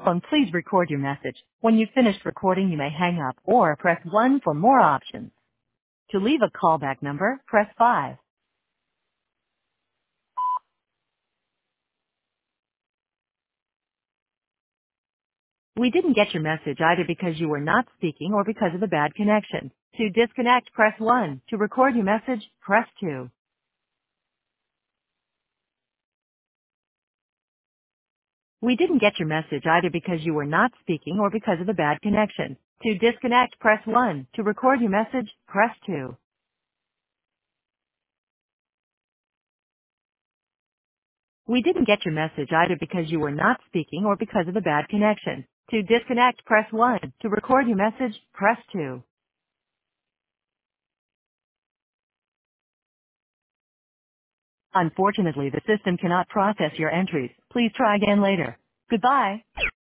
Please record your message. When you've finished recording, you may hang up or press 1 for more options. To leave a callback number, press 5. We didn't get your message either because you were not speaking or because of a bad connection. To disconnect, press 1. To record your message, press 2. We didn't get your message either because you were not speaking or because of a bad connection. To disconnect, press 1. To record your message, press 2. We didn't get your message either because you were not speaking or because of a bad connection. To disconnect, press 1. To record your message, press 2. Unfortunately, the system cannot process your entries. Please try again later. Goodbye.